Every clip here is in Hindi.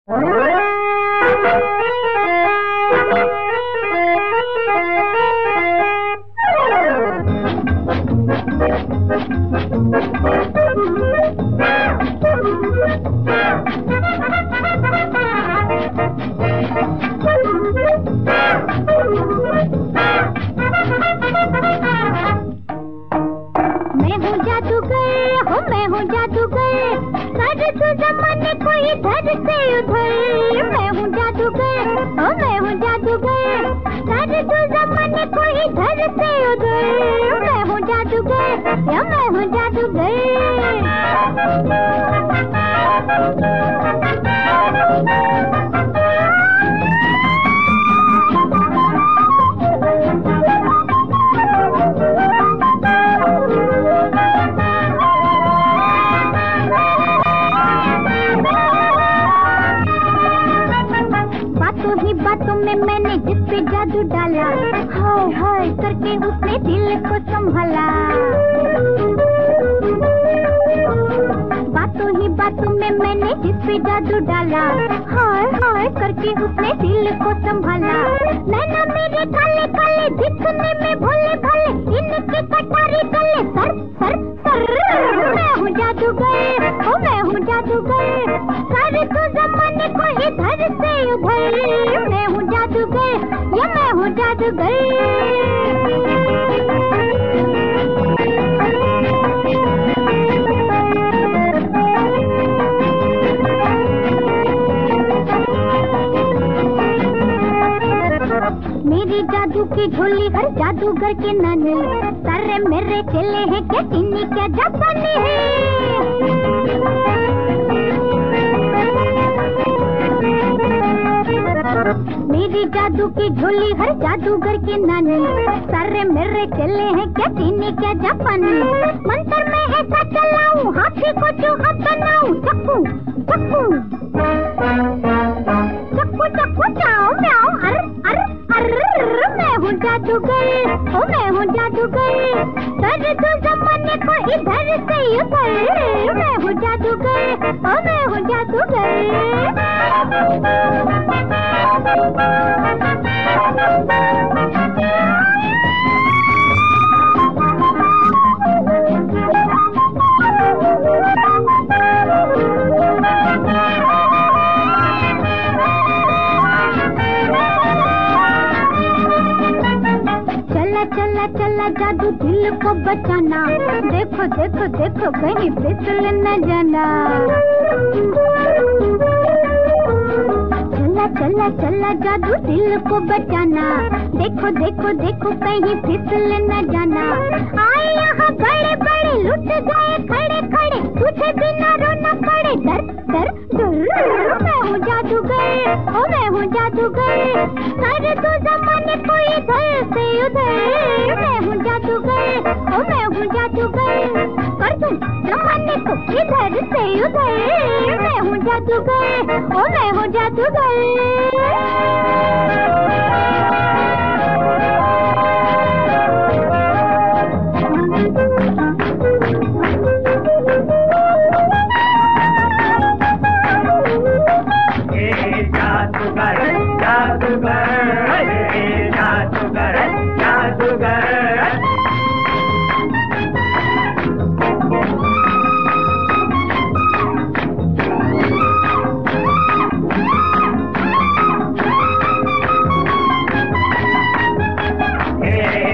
जमाने को इधर से उधर, मैं हूँ जादूगर, ओ मैं हूँ जादूगर। सारे तो जमाने को इधर से उधर, मैं हूँ जादूगर, या मैं हूँ जादूगर। बातों में मैंने जिस पे जादू डाला, हाय हाय करके उसने दिल को संभाला। बातों में मैंने जिस पे जादू डाला, हाय हाय करके उसने दिल को संभाला। नैना मेरे काले काले दिखने में भोले भाले, इनके कटारी गले सर सर सर। मैं हूँ जादूगर, ओ मैं हूँ जादूगर। सारे तो जमाने को इधर से उधर, मैं हूँ जादूगर, या मैं हूँ जादूगर। मेरी जादू की झोली हर जादूगर के नाने, सारे मेरे चेले हैं क्या चीनी क्या जापानी है। मेरी जादू की झोली हर जादूगर के नानी, सारे मेरे चेले हैं क्या चीनी क्या जापानी। मंत्र में ऐसा चलाऊं, हाथी को चूहा बनाऊं, चक्कू चक्कू चक्कू चक्कू चाओ म्याओ अर अर अर। मैं हूँ जादूगर, ओ मैं हूँ जादूगर। सारे तो जमाने को इधर से उधर, मैं हूँ जादूगर, ओ मैं हूँ जादूगर। चला चला जादू दिल को बचाना, देखो देखो देखो कहीं फिसल न जाना। चला चला जादू दिल को बचाना, देखो देखो देखो कहीं फिसल न जाना। आए यहाँ बड़े बड़े लुट गए खड़े खड़े, तुझे बिना रोना पड़े डर डर डर। मैं हूँ जादूगर, ओ मैं हूँ जादूगर। सारे तो जमाने को इधर से उधर, मैं हूँ जादूगर, ओ मैं हूँ जादूगर। कर दूं जमाने को इधर से उधर, मैं हूँ जादूगर, ओ मैं हूँ जादूगर।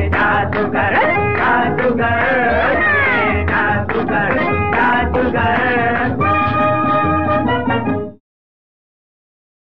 जादूगर जादूगर जादूगर जादूगर।